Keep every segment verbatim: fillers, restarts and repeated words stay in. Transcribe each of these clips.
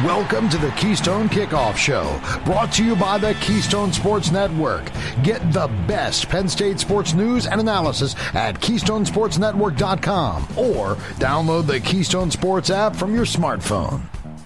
Welcome to the Keystone Kickoff Show, brought to you by the Keystone Sports Network. Get the best Penn State sports news and analysis at keystone sports network dot com or download the Keystone Sports app from your smartphone.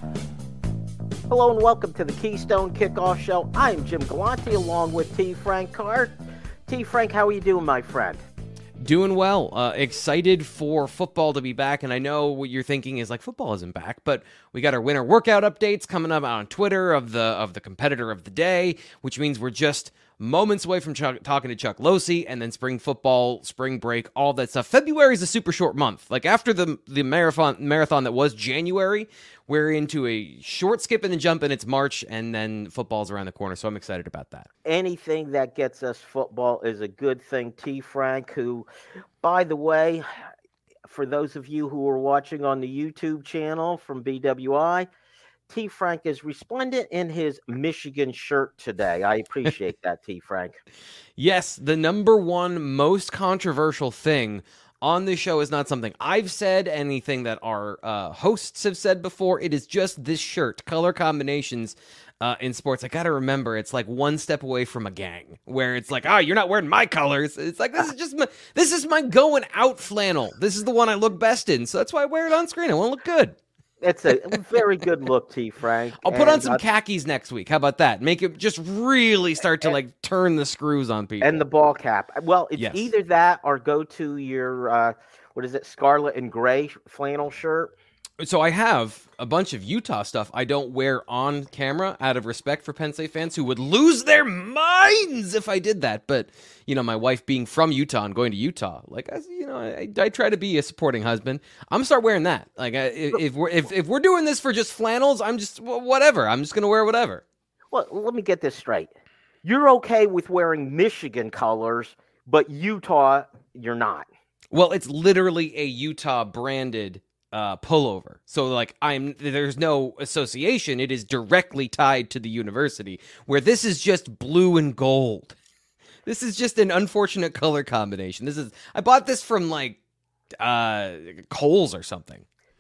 Hello and welcome to the Keystone Kickoff Show. I'm Jim Galante along with T. Frank Carr. T. Frank, how are you doing, my friend? Doing well. Uh, excited for football to be back, and I know what you're thinking is like football isn't back, but we got our winter workout updates coming up on Twitter of the of the competitor of the day, which means we're just moments away from Chuck, talking to Chuck Losey, and then spring football, spring break, all that stuff. February is a super short month. Like after the the marathon marathon that was January, we're into a short skip and then jump, and it's March, and then football's around the corner. So I'm excited about that. Anything that gets us football is a good thing. T. Frank, who, by the way, for those of you who are watching on the YouTube channel from B W I, T. Frank is resplendent in his Michigan shirt today. I appreciate that, T. Frank. Yes, the number one most controversial thing on this show is not something I've said, anything that our uh, hosts have said before. It is just this shirt, color combinations uh, in sports. I got to remember, it's like one step away from a gang where it's like, oh, you're not wearing my colors. It's like, this is just my, this is my going out flannel. This is the one I look best in. So that's why I wear it on screen. I want to look good. It's a very good look, T. Frank. I'll put on some uh, khakis next week. How about that? Make it just really start to and, like turn the screws on people. And the ball cap. Well, it's yes. either that or go to your, uh, what is it, scarlet and gray flannel shirt. So I have a bunch of Utah stuff I don't wear on camera out of respect for Penn State fans who would lose their minds if I did that. But, you know, my wife being from Utah and going to Utah, like, I, you know, I, I try to be a supporting husband. I'm gonna start wearing that. Like, I, if we're if, if we're doing this for just flannels, I'm just whatever. I'm just gonna wear whatever. Well, let me get this straight. You're okay with wearing Michigan colors, but Utah, you're not. Well, it's literally a Utah branded Uh, pullover. So like I'm there's no association. It is directly tied to the university, where this is just blue and gold. This is just an unfortunate color combination. This is I bought this from like uh Kohl's or something.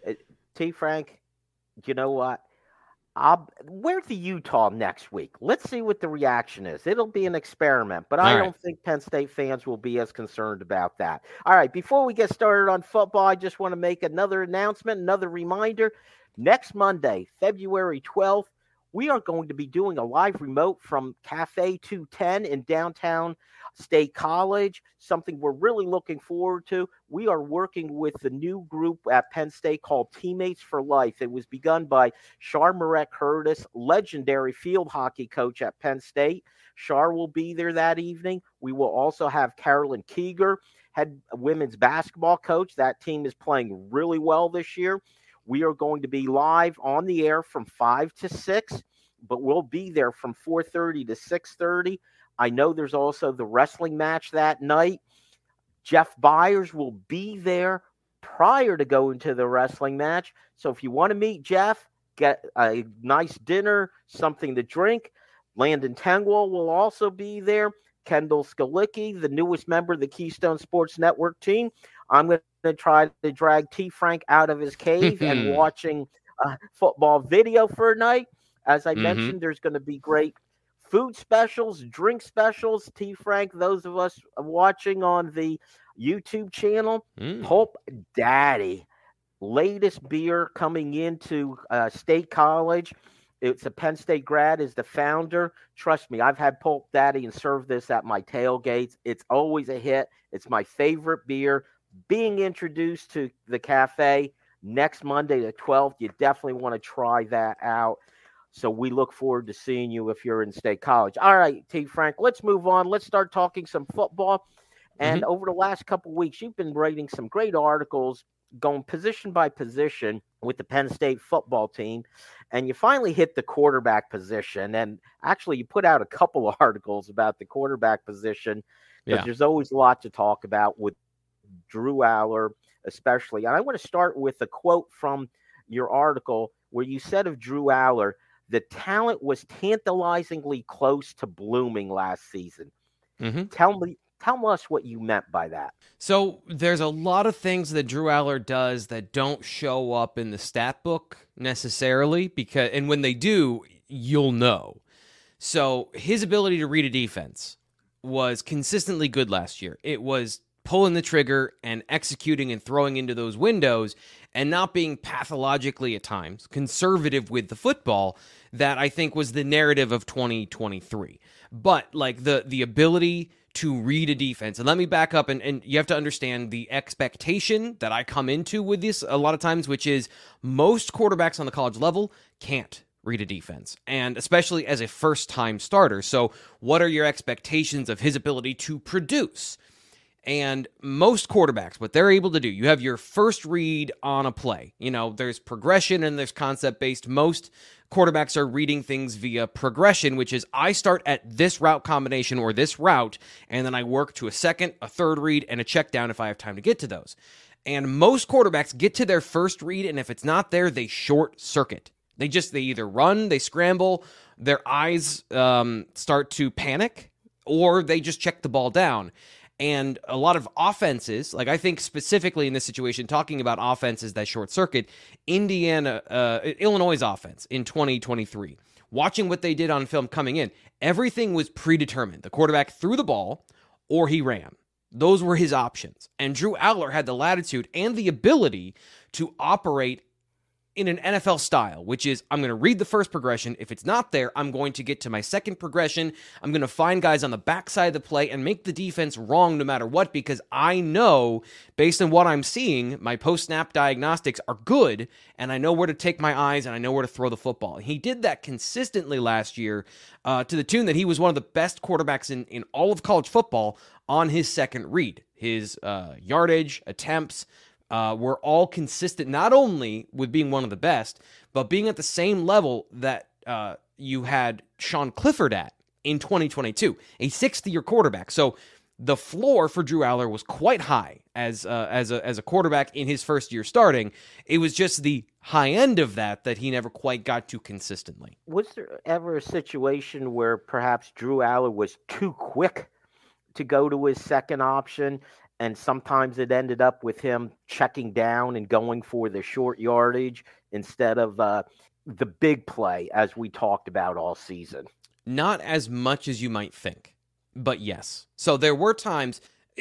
T. Frank, you know what? I'll wear the Utah next week. Let's see what the reaction is. It'll be an experiment, but I All don't right. think Penn State fans will be as concerned about that. All right, before we get started on football, I just want to make another announcement, another reminder. Next Monday, February twelfth, we are going to be doing a live remote from Cafe two ten in downtown State College, something we're really looking forward to. We are working with the new group at Penn State called Teammates for Life. It was begun by Shar Marette Curtis, legendary field hockey coach at Penn State. Shar will be there that evening. We will also have Carolyn Keeger, head women's basketball coach. That team is playing really well this year. We are going to be live on the air from five to six, but we'll be there from four thirty to six thirty. I know there's also the wrestling match that night. Jeff Byers will be there prior to going to the wrestling match. So if you want to meet Jeff, get a nice dinner, something to drink. Landon Tengwall will also be there. Kendall Skalicki, the newest member of the Keystone Sports Network team. I'm going to try to drag T. Frank out of his cave and watching a football video for a night. As I mm-hmm. mentioned, there's going to be great food specials, drink specials. T. Frank, those of us watching on the YouTube channel, mm. Pulp Daddy, latest beer coming into uh, State College. It's a Penn State grad, is the founder. Trust me, I've had Pulp Daddy and served this at my tailgates. It's always a hit. It's my favorite beer. Being introduced to the cafe next Monday, the twelfth, you definitely want to try that out. So we look forward to seeing you if you're in State College. All right, T. Frank, let's move on. Let's start talking some football. And mm-hmm. over the last couple of weeks, you've been writing some great articles going position by position with the Penn State football team. And you finally hit the quarterback position. And actually, you put out a couple of articles about the quarterback position because yeah. there's always a lot to talk about with Drew Allar, especially. And I want to start with a quote from your article where you said of Drew Allar, the talent was tantalizingly close to blooming last season. Mm-hmm. Tell me, Tell us what you meant by that. So there's a lot of things that Drew Aller does that don't show up in the stat book necessarily, because, and when they do, you'll know. So his ability to read a defense was consistently good last year. It was pulling the trigger and executing and throwing into those windows and not being pathologically at times conservative with the football that I think was the narrative of twenty twenty-three. But like the the ability to read a defense, and let me back up, and, and you have to understand the expectation that I come into with this a lot of times, which is most quarterbacks on the college level can't read a defense, and especially as a first-time starter. So what are your expectations of his ability to produce? And most quarterbacks, what they're able to do, you have your first read on a play. You know, there's progression and there's concept-based. Most quarterbacks are reading things via progression, which is I start at this route combination or this route, and then I work to a second, a third read, and a check down if I have time to get to those. And most quarterbacks get to their first read, and if it's not there, they short circuit. They just, they either run, they scramble, their eyes um, start to panic, or they just check the ball down. And a lot of offenses, like I think specifically in this situation, talking about offenses that short circuit, Indiana, uh, Illinois' offense in twenty twenty-three, watching what they did on film coming in, everything was predetermined. The quarterback threw the ball or he ran. Those were his options. And Drew Aller had the latitude and the ability to operate in an N F L style, which is I'm going to read the first progression. If it's not there, I'm going to get to my second progression. I'm going to find guys on the backside of the play and make the defense wrong no matter what, because I know, based on what I'm seeing, my post-snap diagnostics are good, and I know where to take my eyes, and I know where to throw the football. He did that consistently last year uh, to the tune that he was one of the best quarterbacks in, in all of college football on his second read. His uh, yardage, attempts, Uh, were all consistent, not only with being one of the best, but being at the same level that uh, you had Sean Clifford at in twenty twenty-two, a sixth-year quarterback. So the floor for Drew Aller was quite high as uh, as a as a quarterback in his first year starting. It was just the high end of that that he never quite got to consistently. Was there ever a situation where perhaps Drew Aller was too quick to go to his second option, and sometimes it ended up with him checking down and going for the short yardage instead of uh, the big play, as we talked about all season? Not as much as you might think, but yes. So there were times,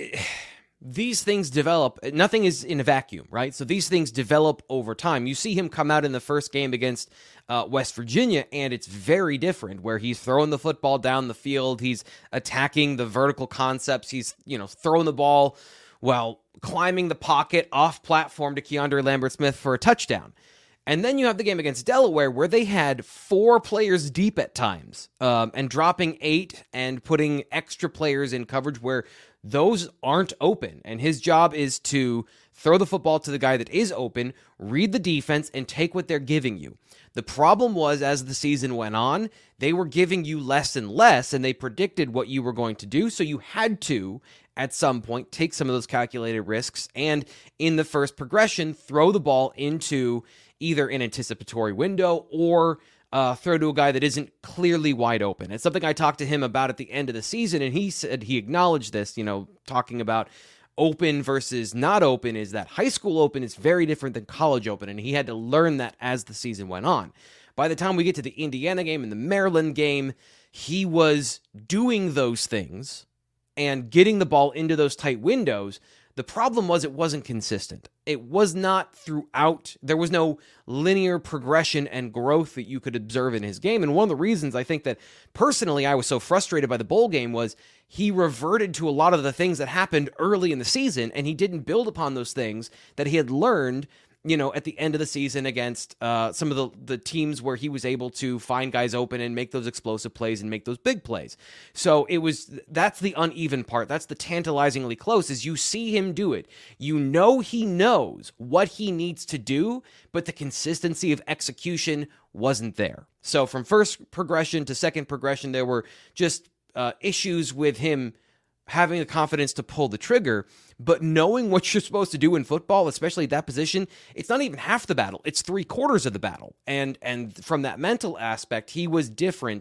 these things develop, nothing is in a vacuum, right? So these things develop over time. You see him come out in the first game against uh, West Virginia, and it's very different, where he's throwing the football down the field, he's attacking the vertical concepts, he's, you know, throwing the ball while climbing the pocket off platform to Keandre Lambert-Smith for a touchdown. And then you have the game against Delaware, where they had four players deep at times, um, and dropping eight and putting extra players in coverage where those aren't open. And his job is to throw the football to the guy that is open, read the defense, and take what they're giving you. The problem was, as the season went on, they were giving you less and less, and they predicted what you were going to do, so you had to, at some point, take some of those calculated risks, and in the first progression, throw the ball into either an anticipatory window or uh, throw to a guy that isn't clearly wide open. It's something I talked to him about at the end of the season, and he said he acknowledged this, you know, talking about open versus not open, is that high school open is very different than college open, and he had to learn that as the season went on. By the time we get to the Indiana game and the Maryland game, he was doing those things and getting the ball into those tight windows. The problem was it wasn't consistent. It was not throughout. There was no linear progression and growth that you could observe in his game. And one of the reasons I think that personally I was so frustrated by the bowl game was he reverted to a lot of the things that happened early in the season, and he didn't build upon those things that he had learned, you know, at the end of the season against uh, some of the, the teams where he was able to find guys open and make those explosive plays and make those big plays. So it was, that's the uneven part. That's the tantalizingly close, is you see him do it. You know he knows what he needs to do, but the consistency of execution wasn't there. So from first progression to second progression, there were just uh, issues with him having the confidence to pull the trigger, but knowing what you're supposed to do in football, especially at that position, it's not even half the battle. It's three quarters of the battle. And and from that mental aspect, he was different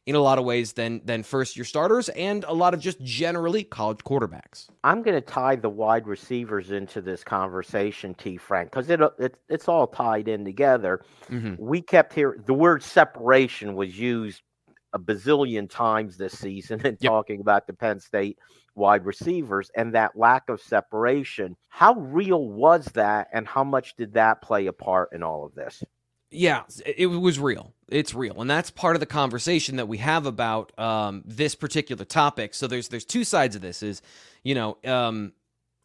in a lot of ways than than first-year starters and a lot of just generally college quarterbacks. I'm going to tie the wide receivers into this conversation, T. Frank, because it, it it's all tied in together. Mm-hmm. We kept hearing the word separation was used a bazillion times this season in yep. talking about the Penn State wide receivers and that lack of separation. How real was that, and how much did that play a part in all of this? Yeah, it was real. It's real. And that's part of the conversation that we have about um, this particular topic. So there's there's two sides of this. Is, you know, um,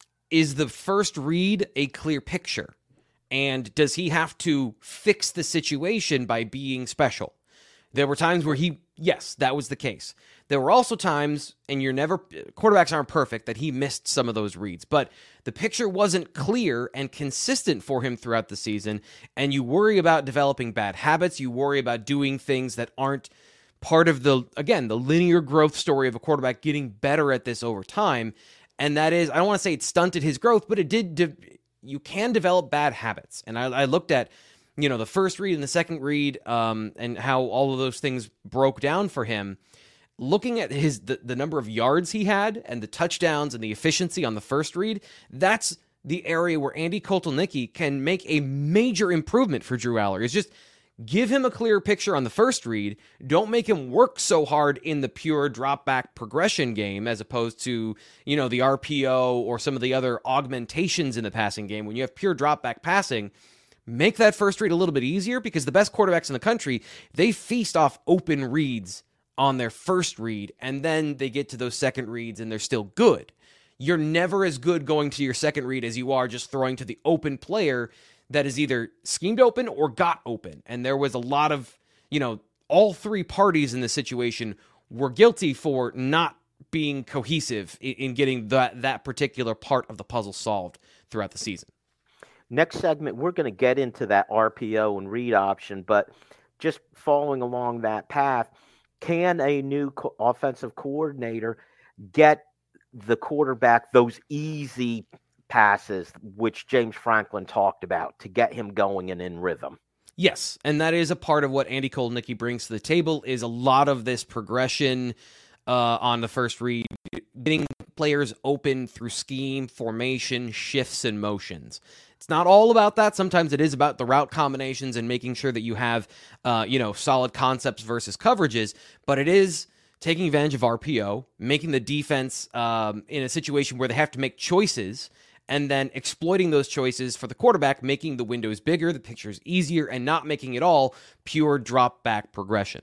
is the first read a clear picture? And does he have to fix the situation by being special? There were times where he, yes, that was the case. There were also times, and you're never, quarterbacks aren't perfect, that he missed some of those reads. But the picture wasn't clear and consistent for him throughout the season, and you worry about developing bad habits. You worry about doing things that aren't part of the, again, the linear growth story of a quarterback getting better at this over time. And that is, I don't want to say it stunted his growth, but it did, de- you can develop bad habits. And I, I looked at, you know, the first read and the second read, um, and how all of those things broke down for him. Looking at his the, the number of yards he had and the touchdowns and the efficiency on the first read, that's the area where Andy Kotelnicki can make a major improvement for Drew Allar. Is just give him a clear picture on the first read. Don't make him work so hard in the pure drop back progression game as opposed to, you know, the R P O or some of the other augmentations in the passing game. When you have pure drop back passing, make that first read a little bit easier, because the best quarterbacks in the country, they feast off open reads on their first read, and then they get to those second reads and they're still good. You're never as good going to your second read as you are just throwing to the open player that is either schemed open or got open. And there was a lot of, you know, all three parties in this situation were guilty for not being cohesive in, in getting that, that particular part of the puzzle solved throughout the season. Next segment, we're going to get into that R P O and read option, but just following along that path, can a new co- offensive coordinator get the quarterback those easy passes, which James Franklin talked about, to get him going and in rhythm? Yes, and that is a part of what Andy Kotelnicki brings to the table, is a lot of this progression uh, on the first read, getting players open through scheme, formation, shifts, and motions. It's not all about that. Sometimes it is about the route combinations and making sure that you have, uh, you know, solid concepts versus coverages, but it is taking advantage of R P O, making the defense um, in a situation where they have to make choices, and then exploiting those choices for the quarterback, making the windows bigger, the pictures easier, and not making it all pure drop back progression.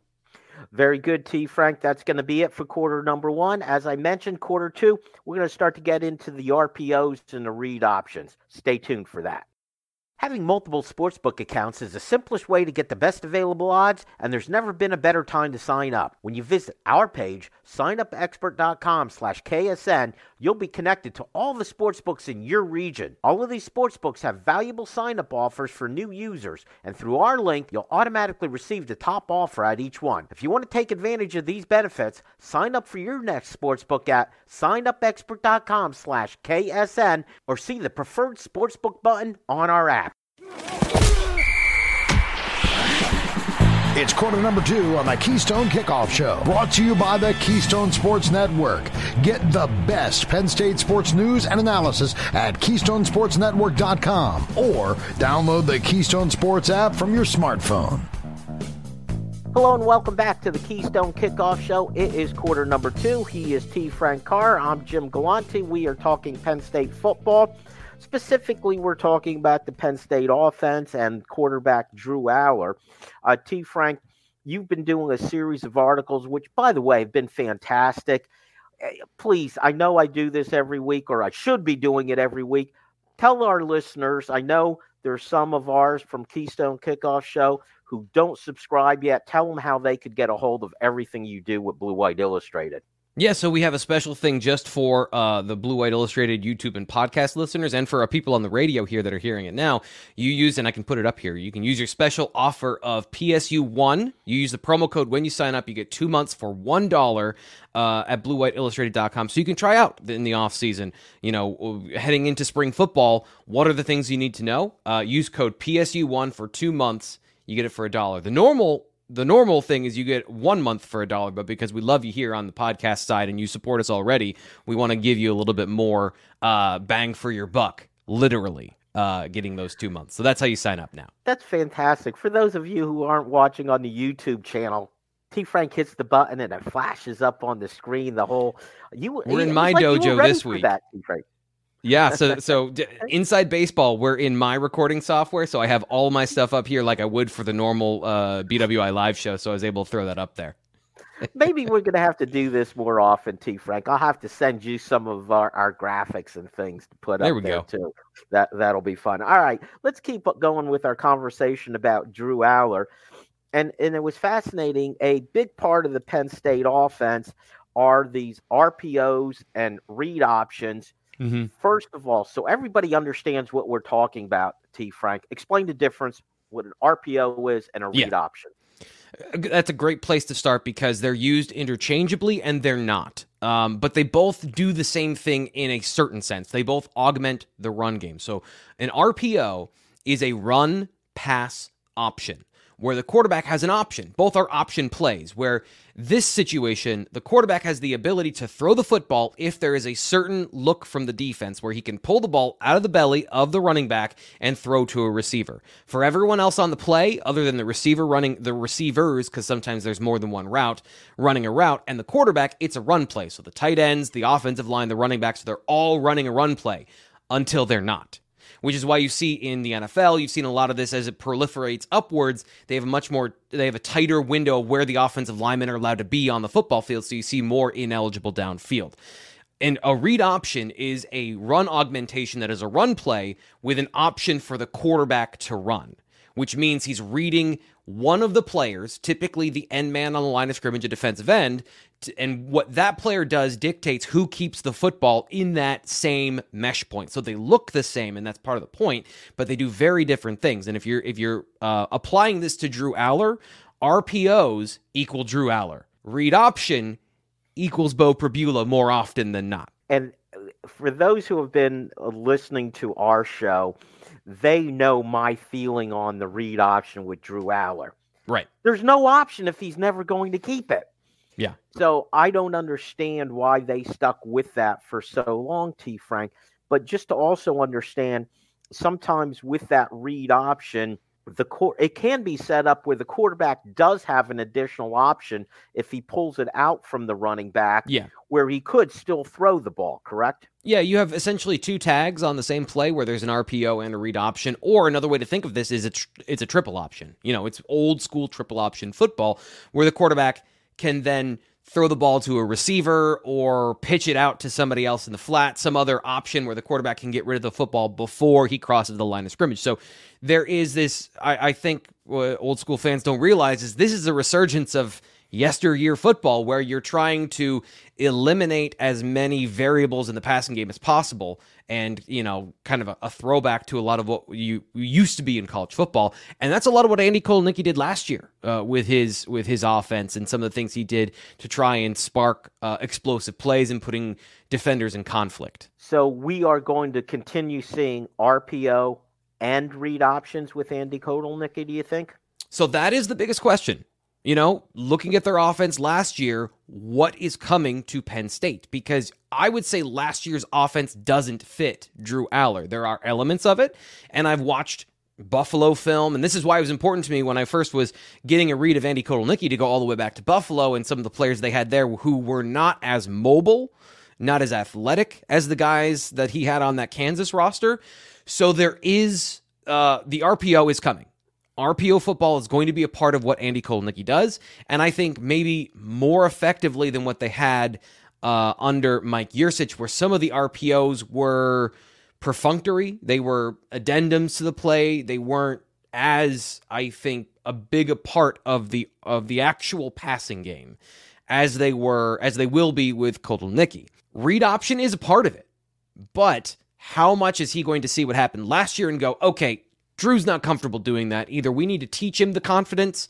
Very good, T. Frank. That's going to be it for quarter number one. As I mentioned, quarter two, we're going to start to get into the R P Os and the read options. Stay tuned for that. Having multiple sportsbook accounts is the simplest way to get the best available odds, and there's never been a better time to sign up. When you visit our page, signupexpert.com slash KSN, you'll be connected to all the sportsbooks in your region. All of these sportsbooks have valuable sign-up offers for new users, and through our link, you'll automatically receive the top offer at each one. If you want to take advantage of these benefits, sign up for your next sportsbook at signupexpert.com slash KSN or see the preferred sportsbook button on our app. It's quarter number two on the Keystone Kickoff Show, brought to you by the Keystone Sports Network. Get the best Penn State sports news and analysis at keystone sports network dot com or download the Keystone Sports app from your smartphone. Hello and welcome back to the Keystone Kickoff Show. It is quarter number two. He is T. Frank Carr. I'm Jim Galante. We are talking Penn State football. Specifically, we're talking about the Penn State offense and quarterback Drew Allar. Uh, T. Frank, you've been doing a series of articles, which, by the way, have been fantastic. Please, I know I do this every week, or I should be doing it every week. Tell our listeners, I know there's some of ours from Keystone Kickoff Show who don't subscribe yet. Tell them how they could get a hold of everything you do with Blue White Illustrated. Yeah, so we have a special thing just for uh, the Blue White Illustrated YouTube and podcast listeners, and for our people on the radio here that are hearing it now. You use, and I can put it up here, you can use your special offer of P S U one. You use the promo code when you sign up. You get two months for one dollar uh, at blue white illustrated dot com. So you can try out in the off season, you know, heading into spring football. What are the things you need to know? Uh, use code P S U one for two months. You get it for a dollar. The normal the normal thing is you get one month for a dollar, but because we love you here on the podcast side and you support us already, we want to give you a little bit more uh, bang for your buck, literally, uh, getting those two months. So that's how you sign up now. That's fantastic. For those of you who aren't watching on the YouTube channel, T. Frank hits the button and it flashes up on the screen. The whole you we're in it my like dojo this week. That, T. Frank. Yeah, so so d- Inside Baseball, we're in my recording software, so I have all my stuff up here like I would for the normal uh, B W I live show, so I was able to throw that up there. Maybe we're going to have to do this more often, T. Frank. I'll have to send you some of our, our graphics and things to put there up we there, go. too. That, that'll be fun. All right, let's keep going with our conversation about Drew Allar. And, and it was fascinating. A big part of the Penn State offense are these R P Os and read options. Mm-hmm. First of all, so everybody understands what we're talking about, T. Frank, explain the difference what an R P O is and a read yeah. option. That's a great place to start because they're used interchangeably and they're not. Um, but they both do the same thing in a certain sense. They both augment the run game. So an R P O is a run pass option, where the quarterback has an option. Both are option plays, where this situation, the quarterback has the ability to throw the football if there is a certain look from the defense where he can pull the ball out of the belly of the running back and throw to a receiver. For everyone else on the play, other than the receiver running, the receivers, because sometimes there's more than one route, running a route, and the quarterback, it's a run play. So the tight ends, the offensive line, the running backs, they're all running a run play until they're not. Which is why you see in the N F L, you've seen a lot of this as it proliferates upwards. They have a much more, they have a tighter window of where the offensive linemen are allowed to be on the football field, so you see more ineligible downfield. And a read option is a run augmentation that is a run play with an option for the quarterback to run, which means he's reading one of the players, typically the end man on the line of scrimmage, a defensive end, and what that player does dictates who keeps the football in that same mesh point. So they look the same, and that's part of the point, but they do very different things. And if you're if you're uh, applying this to Drew Allar, R P Os equal Drew Allar. Read option equals Beau Pribula more often than not. And for those who have been listening to our show, they know my feeling on the read option with Drew Allar. Right. There's no option if he's never going to keep it. Yeah. So I don't understand why they stuck with that for so long, T. Frank. But just to also understand, sometimes with that read option, the court it can be set up where the quarterback does have an additional option if he pulls it out from the running back, yeah. where he could still throw the ball, correct? Yeah, you have essentially two tags on the same play where there's an R P O and a read option. Or another way to think of this is it's, it's a triple option. You know, it's old school triple option football where the quarterback can then throw the ball to a receiver or pitch it out to somebody else in the flat, some other option where the quarterback can get rid of the football before he crosses the line of scrimmage. So there is this, I, I think what old school fans don't realize is this is a resurgence of yesteryear football where you're trying to eliminate as many variables in the passing game as possible, and you know, kind of a, a throwback to a lot of what you, you used to be in college football. And that's a lot of what Andy Kotelnicki did last year uh, with his with his offense and some of the things he did to try and spark uh, explosive plays and putting defenders in conflict. So we are going to continue seeing R P O and read options with Andy Kotelnicki, do you think? So that is the biggest question. You know, looking at their offense last year, what is coming to Penn State? Because I would say last year's offense doesn't fit Drew Allar. There are elements of it, and I've watched Buffalo film, and this is why it was important to me when I first was getting a read of Andy Kotelnicki to go all the way back to Buffalo and some of the players they had there who were not as mobile, not as athletic as the guys that he had on that Kansas roster. So there is, uh, the R P O is coming. R P O football is going to be a part of what Andy Kotelnicki does, and I think maybe more effectively than what they had uh, under Mike Yurcich, where some of the R P Os were perfunctory. They were addendums to the play. They weren't as, I think, a big a part of the of the actual passing game as they were, as they will be with Kotelnicki. Read option is a part of it, but how much is he going to see what happened last year and go, okay, Drew's not comfortable doing that. Either we need to teach him the confidence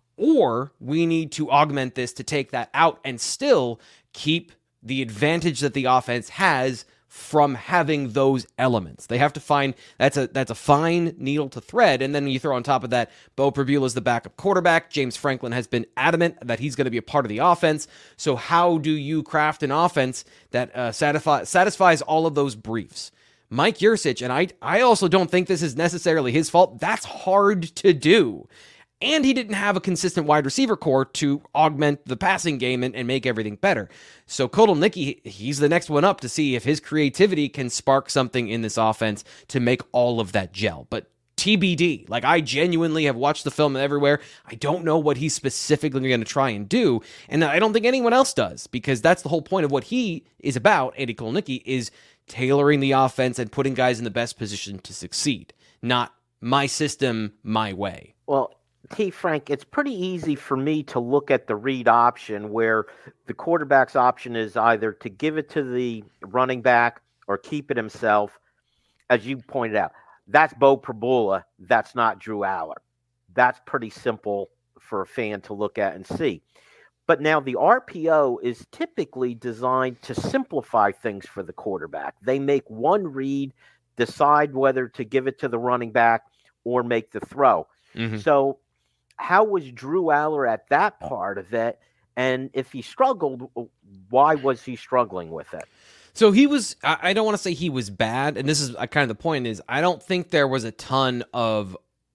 or we need to augment this to take that out and still keep the advantage that the offense has from having those elements. They have to find, that's a that's a fine needle to thread, and then you throw on top of that, Beau Pribula is the backup quarterback. James Franklin has been adamant that he's going to be a part of the offense. So how do you craft an offense that uh, satisfy, satisfies all of those briefs? Mike Yurcich, and I, I also don't think this is necessarily his fault, that's hard to do. And he didn't have a consistent wide receiver core to augment the passing game and, and make everything better. So Kotelnicki, he's the next one up to see if his creativity can spark something in this offense to make all of that gel. But T B D, like I genuinely have watched the film everywhere. I don't know what he's specifically going to try and do. And I don't think anyone else does, because that's the whole point of what he is about, Andy Kotelnicki, is tailoring the offense and putting guys in the best position to succeed, not my system, my way. Well, T. Frank, it's pretty easy for me to look at the read option where the quarterback's option is either to give it to the running back or keep it himself. As you pointed out, that's Beau Pribula. That's not Drew Allar. That's pretty simple for a fan to look at and see. But now the R P O is typically designed to simplify things for the quarterback. They make one read, decide whether to give it to the running back or make the throw. Mm-hmm. So how was Drew Allar at that part of it? And if he struggled, why was he struggling with it? So he was, I don't want to say he was bad, and this is kind of the point, is I don't think there was a ton of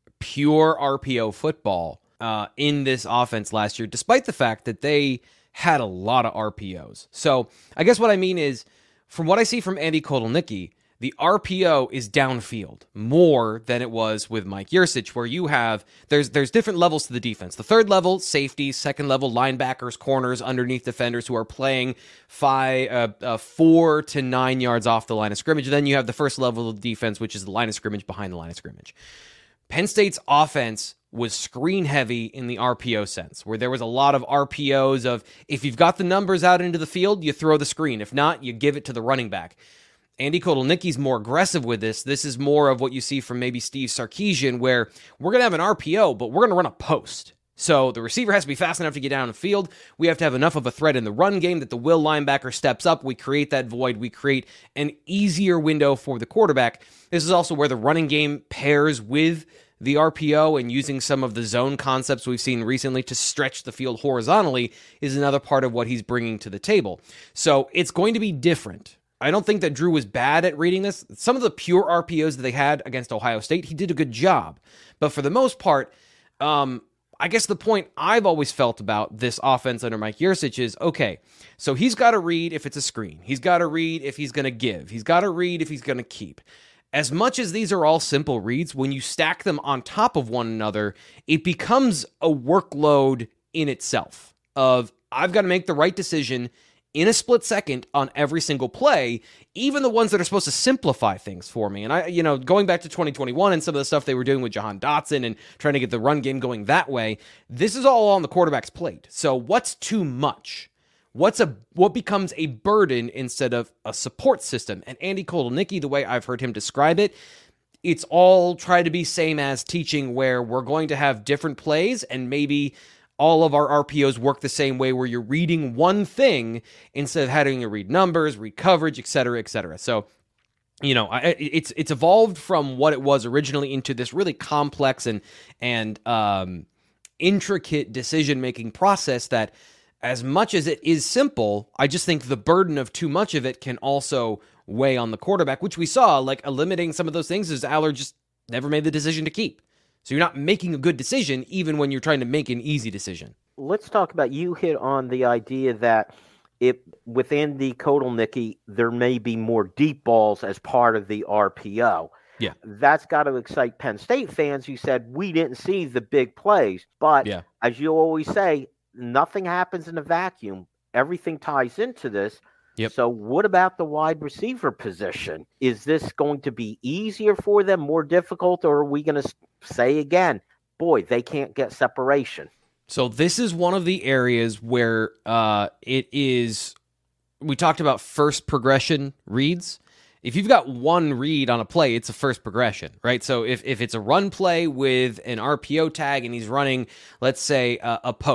pure R P O football uh, in this offense last year, despite the fact that they had a lot of R P Os. So I guess what I mean is, from what I see from Andy Kotelnicki, the R P O is downfield more than it was with Mike Yurcich, where you have, there's there's different levels to the defense. The third level, safeties, second level, linebackers, corners, underneath defenders who are playing five, uh, uh, four to nine yards off the line of scrimmage. And then you have the first level of defense, which is the line of scrimmage behind the line of scrimmage. Penn State's offense was screen heavy in the R P O sense, where there was a lot of R P Os of, if you've got the numbers out into the field, you throw the screen. If not, you give it to the running back. Andy Kotelnicki's more aggressive with this. This is more of what you see from maybe Steve Sarkisian, where we're going to have an R P O, but we're going to run a post. So the receiver has to be fast enough to get down the field. We have to have enough of a threat in the run game that the will linebacker steps up. We create that void. We create an easier window for the quarterback. This is also where the running game pairs with the R P O, and using some of the zone concepts we've seen recently to stretch the field horizontally is another part of what he's bringing to the table. So it's going to be different. I don't think that Drew was bad at reading this. Some of the pure R P Os that they had against Ohio State, he did a good job. But for the most part, um, I guess the point I've always felt about this offense under Mike Yurcich is, okay, so he's got to read if it's a screen. He's got to read if he's going to give. He's got to read if he's going to keep. As much as these are all simple reads, when you stack them on top of one another, it becomes a workload in itself of, I've got to make the right decision in a split second on every single play, even the ones that are supposed to simplify things for me. And I, you know, going back to twenty twenty-one and some of the stuff they were doing with Jahan Dotson and trying to get the run game going that way, this is all on the quarterback's plate. So what's too much? What's a what becomes a burden instead of a support system? And Andy Kotelnicki, the way I've heard him describe it, it's all try to be same as teaching, where we're going to have different plays and maybe all of our R P Os work the same way, where you're reading one thing instead of having to read numbers, read coverage, et cetera, et cetera. So, you know, I, it's it's evolved from what it was originally into this really complex and and um, intricate decision-making process that, as much as it is simple, I just think the burden of too much of it can also weigh on the quarterback, which we saw, like eliminating some of those things, as Allar just never made the decision to keep. So you're not making a good decision even when you're trying to make an easy decision. Let's talk about, you hit on the idea that if with Andy Kotelnicki, there may be more deep balls as part of the R P O. Yeah. That's got to excite Penn State fans who said, we didn't see the big plays. But yeah, as you always say, nothing happens in a vacuum. Everything ties into this. Yep. So what about the wide receiver position? Is this going to be easier for them, more difficult, or are we going to say again, boy, they can't get separation? So this is one of the areas where uh, it is, we talked about first progression reads. If you've got one read on a play, it's a first progression, right? So if, if it's a run play with an R P O tag and he's running, let's say, uh, a post,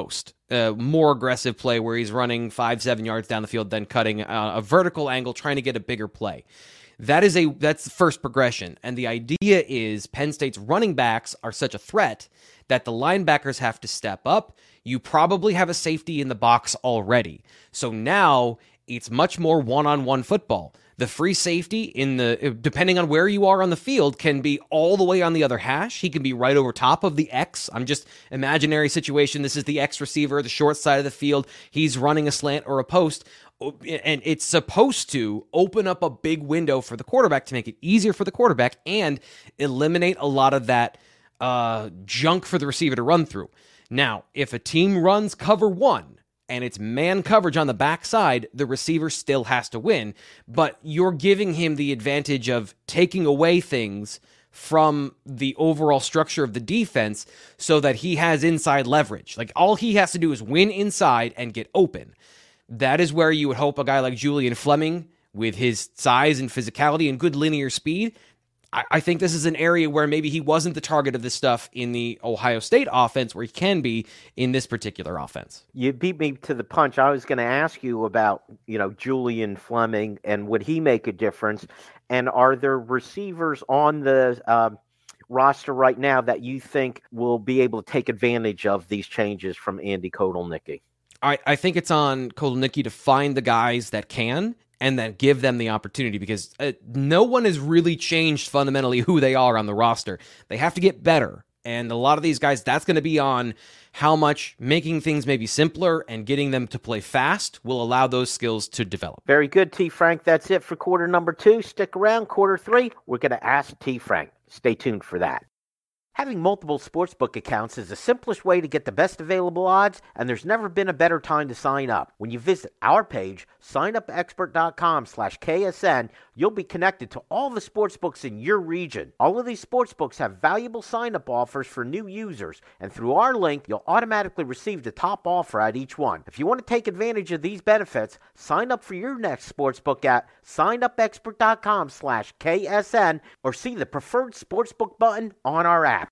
uh, more aggressive play where he's running five, seven yards down the field, then cutting uh, a vertical angle, trying to get a bigger play. That is a that's the first progression. And the idea is Penn State's running backs are such a threat that the linebackers have to step up. You probably have a safety in the box already. So now it's much more one-on-one football. The free safety, in the depending on where you are on the field, can be all the way on the other hash. He can be right over top of the X. I'm just imaginary situation. This is the X receiver, the short side of the field. He's running a slant or a post. And it's supposed to open up a big window for the quarterback to make it easier for the quarterback and eliminate a lot of that uh, junk for the receiver to run through. Now, if a team runs cover one and it's man coverage on the backside, the receiver still has to win, but you're giving him the advantage of taking away things from the overall structure of the defense so that he has inside leverage. Like, all he has to do is win inside and get open. That is where you would hope a guy like Julian Fleming, with his size and physicality and good linear speed, I, I think this is an area where maybe he wasn't the target of this stuff in the Ohio State offense, where he can be in this particular offense. You beat me to the punch. I was going to ask you about, you know, Julian Fleming and would he make a difference? And are there receivers on the uh, roster right now that you think will be able to take advantage of these changes from Andy Kotelnicki? I, I think it's on Kotelnicki to find the guys that can and then give them the opportunity, because uh, no one has really changed fundamentally who they are on the roster. They have to get better. And a lot of these guys, that's going to be on how much making things maybe simpler and getting them to play fast will allow those skills to develop. Very good, T. Frank. That's it for quarter number two. Stick around. Quarter three, we're going to ask T. Frank. Stay tuned for that. Having multiple sportsbook accounts is the simplest way to get the best available odds, and there's never been a better time to sign up. When you visit our page, signupexpert.com slash KSN, you'll be connected to all the sportsbooks in your region. All of these sportsbooks have valuable sign-up offers for new users, and through our link, you'll automatically receive the top offer at each one. If you want to take advantage of these benefits, sign up for your next sportsbook at signupexpert.com slash KSN or see the preferred sportsbook button on our app.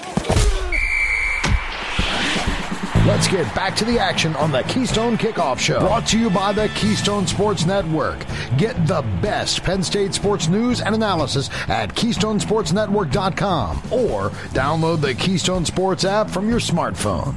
Let's get back to the action on the Keystone Kickoff Show. Brought to you by the Keystone Sports Network. Get the best Penn State sports news and analysis at keystone sports network dot com or download the Keystone Sports app from your smartphone.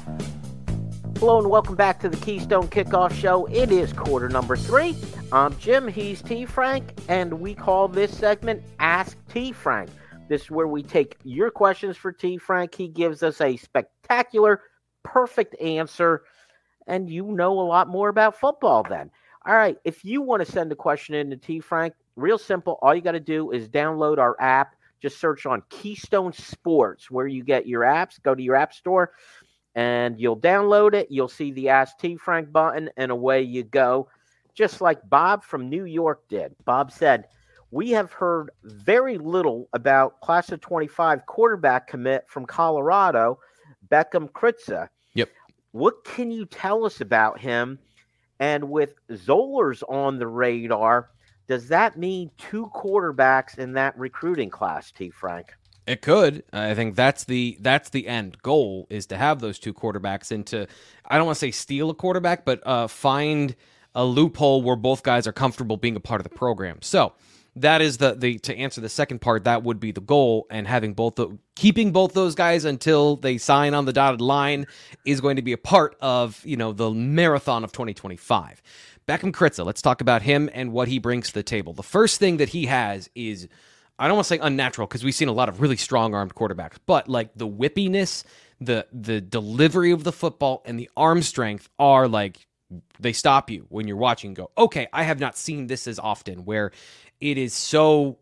Hello and welcome back to the Keystone Kickoff Show. It is quarter number three. I'm Jim, he's T. Frank, and we call this segment Ask T. Frank. This is where we take your questions for T. Frank. He gives us a spectacular, perfect answer, and you know a lot more about football then. All right, if you want to send a question in to T. Frank, real simple. All you got to do is download our app. Just search on Keystone Sports, where you get your apps. Go to your app store, and you'll download it. You'll see the Ask T. Frank button, and away you go, just like Bob from New York did. Bob said, "We have heard very little about class of twenty-five quarterback commit from Colorado, Beckham Kritza. Yep. What can you tell us about him? And with Zollers on the radar, does that mean two quarterbacks in that recruiting class, T. Frank?" It could. I think that's the that's the end goal, is to have those two quarterbacks and to, I don't want to say steal a quarterback, but uh, find a loophole where both guys are comfortable being a part of the program. So that is the, the to answer the second part, that would be the goal, and having both the, keeping both those guys until they sign on the dotted line is going to be a part of, you know, the marathon of twenty twenty-five. Beckham Kritza, let's talk about him and what he brings to the table. The first thing that he has is, I don't want to say unnatural, because we've seen a lot of really strong-armed quarterbacks, but like the whippiness, the the delivery of the football, and the arm strength are like, they stop you when you're watching and go, okay, I have not seen this as often, where it is so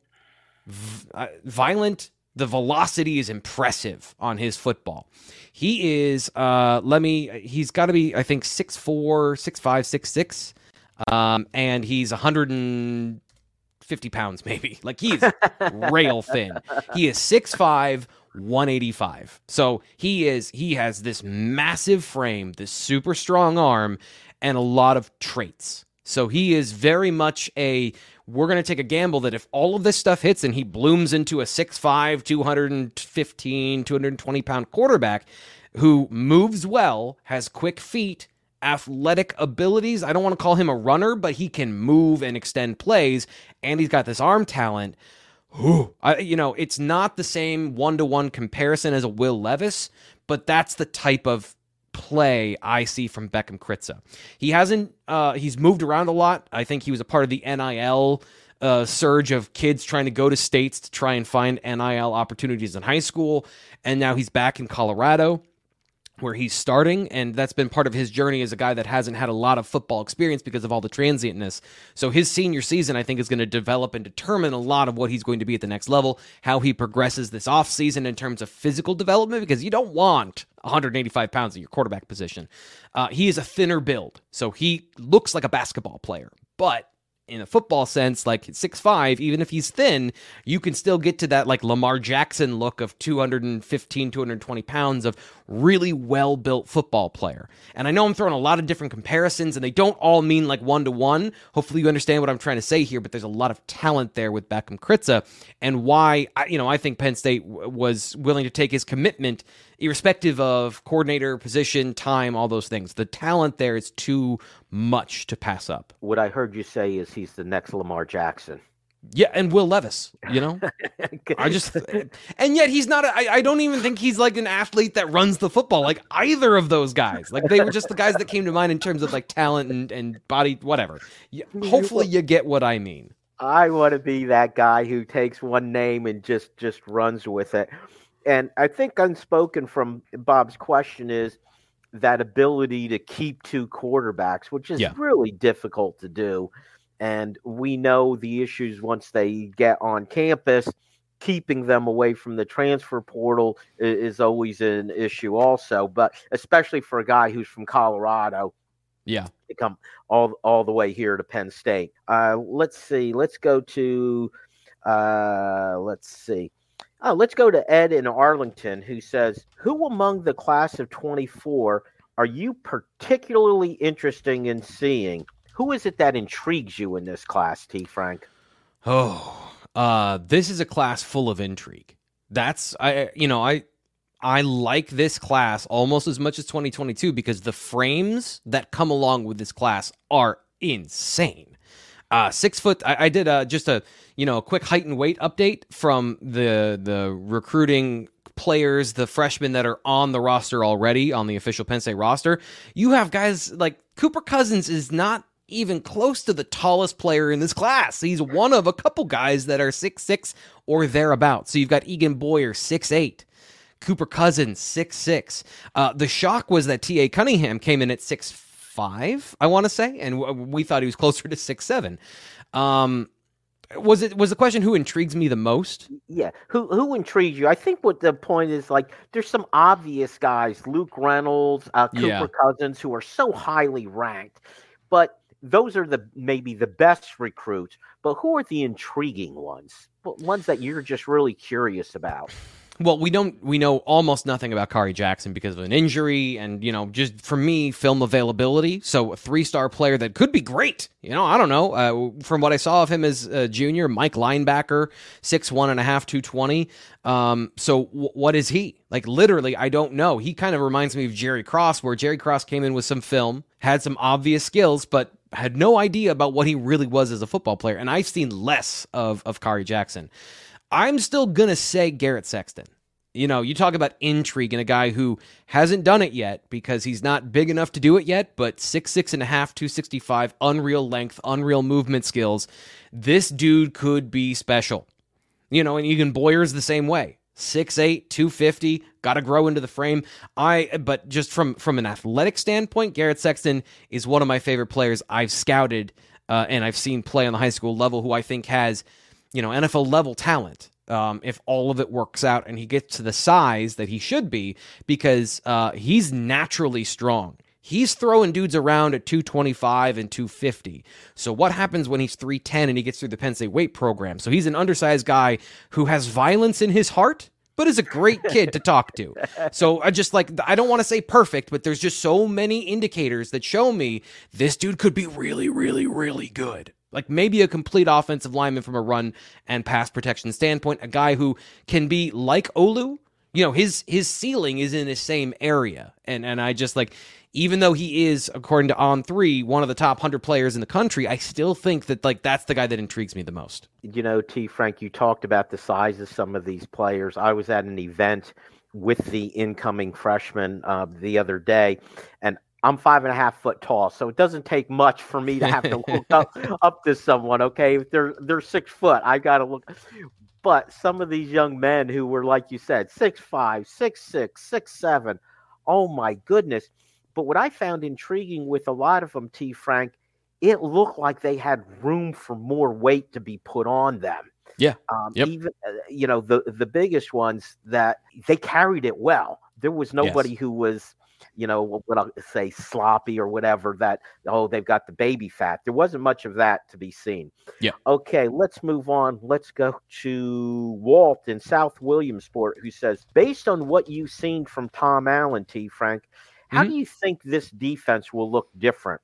v- uh, violent. The velocity is impressive on his football. He is, uh, let me, he's got to be, I think, six four, six five, six six, um, and he's one hundred fifty pounds maybe. Like, he's rail thin. He is six five, one eighty-five. So he is, he has this massive frame, this super strong arm, and a lot of traits. So he is very much a, we're going to take a gamble that if all of this stuff hits and he blooms into a six five, two fifteen, two twenty pound quarterback, who moves well, has quick feet, athletic abilities. I don't want to call him a runner, but he can move and extend plays, and he's got this arm talent. Ooh, I, you know, it's not the same one-to-one comparison as a Will Levis, but that's the type of play I see from Beckham Kritza. He hasn't, uh, he's moved around a lot. I think he was a part of the N I L uh, surge of kids trying to go to states to try and find N I L opportunities in high school, and now he's back in Colorado, where he's starting, and that's been part of his journey as a guy that hasn't had a lot of football experience because of all the transientness. So his senior season, I think, is going to develop and determine a lot of what he's going to be at the next level, how he progresses this offseason in terms of physical development, because you don't want one hundred eighty-five pounds at your quarterback position. Uh, he is a thinner build, so he looks like a basketball player, but in a football sense, like six five, even if he's thin, you can still get to that like Lamar Jackson look of two fifteen, two twenty pounds of really well-built football player. And I know I'm throwing a lot of different comparisons, and they don't all mean like one-to-one. Hopefully you understand what I'm trying to say here, but there's a lot of talent there with Beckham Kritza, and why, you know, I think Penn State w- was willing to take his commitment irrespective of coordinator, position, time, all those things. The talent there is too much to pass up. What I heard you say is he's the next Lamar Jackson. Yeah, and Will Levis, you know? I just, and yet he's not, a, I, I don't even think he's like an athlete that runs the football, like either of those guys. Like they were just the guys that came to mind in terms of like talent and, and body, whatever. Yeah, hopefully you get what I mean. I want to be that guy who takes one name and just, just runs with it. And I think unspoken from Bob's question is that ability to keep two quarterbacks, which is yeah. really difficult to do. And we know the issues once they get on campus, keeping them away from the transfer portal is, is always an issue also, but especially for a guy who's from Colorado. Yeah. To come all, all the way here to Penn State. Uh, let's see. Let's go to, uh, let's see. Oh, let's go to Ed in Arlington, who says, who among the class of twenty-four are you particularly interested in seeing? Who is it that intrigues you in this class, T. Frank? Oh, uh, this is a class full of intrigue. That's, I, you know, I, I like this class almost as much as twenty twenty-two because the frames that come along with this class are insane. Uh, six foot. I, I did uh, just a you know a quick height and weight update from the the recruiting players, the freshmen that are on the roster already on the official Penn State roster. You have guys like Cooper Cousins is not even close to the tallest player in this class. He's one of a couple guys that are six six or thereabouts. So you've got Egan Boyer six eight. Cooper Cousins six six. Uh, the shock was that T A Cunningham came in at six five, I want to say, and w- we thought he was closer to six seven. Um, was it was the question who intrigues me the most? Yeah, who who intrigues you? I think what the point is, like, there's some obvious guys, Luke Reynolds, uh, Cooper yeah. Cousins, who are so highly ranked, but those are the maybe the best recruits. But who are the intriguing ones? Ones that you're just really curious about? Well, we don't. We know almost nothing about Kari Jackson because of an injury, and you know, just for me, film availability. So, a three-star player that could be great. You know, I don't know. Uh, from what I saw of him as a junior, Mike linebacker, six one and a half, two twenty. Um, so, w- what is he? Like, literally, I don't know. He kind of reminds me of Jerry Cross, where Jerry Cross came in with some film, had some obvious skills, but had no idea about what he really was as a football player. And I've seen less of of Kari Jackson. I'm still going to say Garrett Sexton. You know, you talk about intrigue in a guy who hasn't done it yet because he's not big enough to do it yet, but six, six and a half, two sixty-five, unreal length, unreal movement skills. This dude could be special. You know, and Egan Boyer's the same way. six eight, two fifty, got to grow into the frame. I, but just from, from an athletic standpoint, Garrett Sexton is one of my favorite players I've scouted uh, and I've seen play on the high school level who I think has, you know, N F L level talent. Um, if all of it works out and he gets to the size that he should be, because uh, he's naturally strong. He's throwing dudes around at two twenty-five and two fifty. So what happens when he's three ten and he gets through the Penn State weight program? So he's an undersized guy who has violence in his heart, but is a great kid to talk to. So I just like, I don't want to say perfect, but there's just so many indicators that show me this dude could be really, really, really good. Like maybe a complete offensive lineman from a run and pass protection standpoint, a guy who can be like Olu, You know, his his ceiling is in the same area. And and I just like, even though he is, according to On three, one of the top one hundred players in the country, I still think that like that's the guy that intrigues me the most. You know, T. Frank, you talked about the size of some of these players. I was at an event with the incoming freshman uh, the other day, and I'm five and a half foot tall, so it doesn't take much for me to have to look up, up to someone, okay? If they're, they're six foot, I got to look. But some of these young men who were, like you said, six five, six six, six seven, oh my goodness. But what I found intriguing with a lot of them, T. Frank, it looked like they had room for more weight to be put on them. Yeah. Um, yep. Even, you know, the, the biggest ones that they carried it well. There was nobody yes. who was, you know, what I'll say, sloppy or whatever, that, oh, they've got the baby fat. There wasn't much of that to be seen. Yeah. Okay, let's move on. Let's go to Walt in South Williamsport, who says, based on what you've seen from Tom Allen, T. Frank, how mm-hmm. do you think this defense will look different?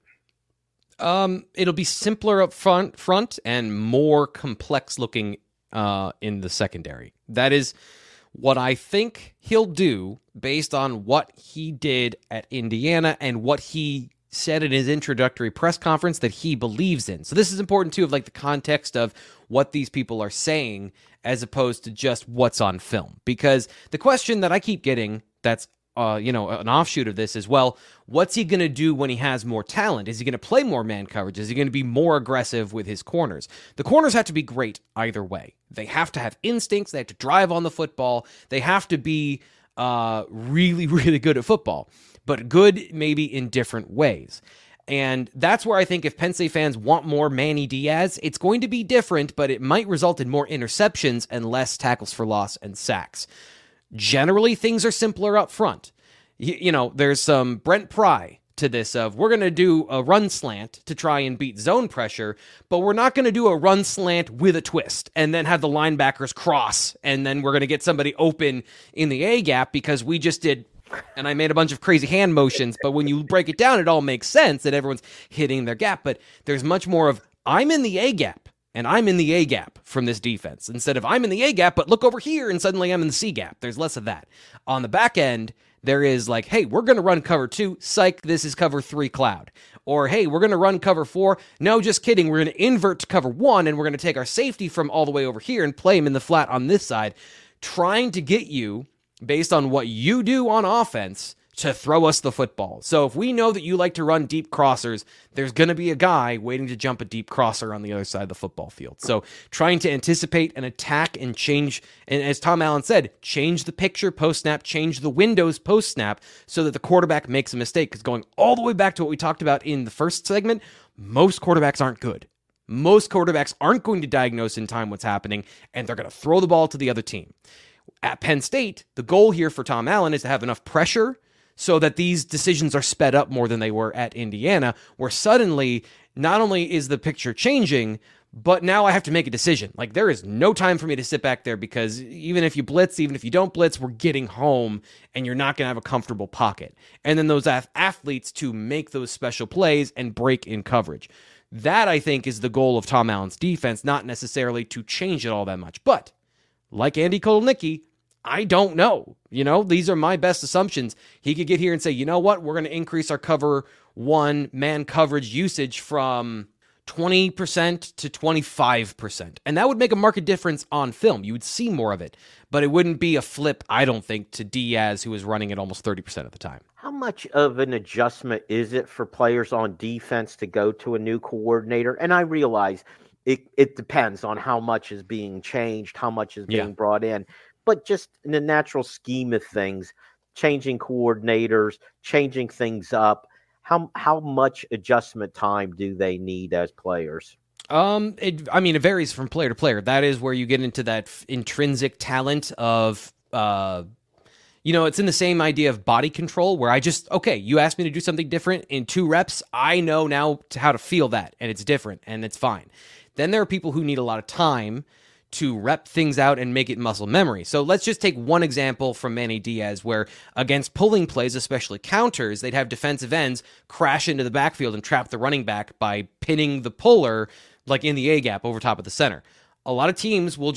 Um, it'll be simpler up front, front and more complex looking uh, in the secondary. That is what I think he'll do based on what he did at Indiana and what he said in his introductory press conference that he believes in. So this is important too, of like the context of what these people are saying as opposed to just what's on film. Because the question that I keep getting that's Uh, you know, an offshoot of this is, well, what's he going to do when he has more talent? Is he going to play more man coverage? Is he going to be more aggressive with his corners? The corners have to be great either way. They have to have instincts. They have to drive on the football. They have to be uh, really, really good at football, but good maybe in different ways. And that's where I think if Penn State fans want more Manny Diaz, it's going to be different, but it might result in more interceptions and less tackles for loss and sacks. Generally, things are simpler up front. You, you know, there's some Brent Pry to this of, we're going to do a run slant to try and beat zone pressure, but we're not going to do a run slant with a twist and then have the linebackers cross, and then we're going to get somebody open in the A-gap because we just did, and I made a bunch of crazy hand motions, but when you break it down, it all makes sense that everyone's hitting their gap, but there's much more of, I'm in the A-gap. And I'm in the A-gap from this defense. Instead of I'm in the A-gap, but look over here, and suddenly I'm in the C-gap. There's less of that. On the back end, there is like, hey, we're going to run cover two. Psych, this is cover three cloud. Or, hey, we're going to run cover four. No, just kidding. We're going to invert to cover one, and we're going to take our safety from all the way over here and play him in the flat on this side. Trying to get you, based on what you do on offense, to throw us the football. So if we know that you like to run deep crossers, there's going to be a guy waiting to jump a deep crosser on the other side of the football field. So trying to anticipate and attack and change, and as Tom Allen said, change the picture post-snap, change the windows post-snap so that the quarterback makes a mistake. Because going all the way back to what we talked about in the first segment, most quarterbacks aren't good. Most quarterbacks aren't going to diagnose in time what's happening, and they're going to throw the ball to the other team. At Penn State, the goal here for Tom Allen is to have enough pressure so that these decisions are sped up more than they were at Indiana, where suddenly not only is the picture changing, but now I have to make a decision. Like, there is no time for me to sit back there because even if you blitz, even if you don't blitz, we're getting home and you're not going to have a comfortable pocket. And then those athletes to make those special plays and break in coverage. That, I think, is the goal of Tom Allen's defense, not necessarily to change it all that much. But like Andy Kotelnicki, I don't know. You know, these are my best assumptions. He could get here and say, you know what, we're going to increase our cover one man coverage usage from twenty percent to twenty-five percent. And that would make a marked difference on film. You would see more of it, but it wouldn't be a flip, I don't think, to Diaz, who was running it almost thirty percent of the time. How much of an adjustment is it for players on defense to go to a new coordinator? And I realize it, it depends on how much is being changed, how much is being yeah. brought in. But just in the natural scheme of things, changing coordinators, changing things up, how how much adjustment time do they need as players? Um, it, I mean, it varies from player to player. That is where you get into that f- intrinsic talent of, uh, you know, it's in the same idea of body control, where I just, okay, you asked me to do something different in two reps. I know now to how to feel that, and it's different, and it's fine. Then there are people who need a lot of time to rep things out and make it muscle memory. So let's just take one example from Manny Diaz, where against pulling plays, especially counters, they'd have defensive ends crash into the backfield and trap the running back by pinning the puller like in the A-gap over top of the center. A lot of teams will just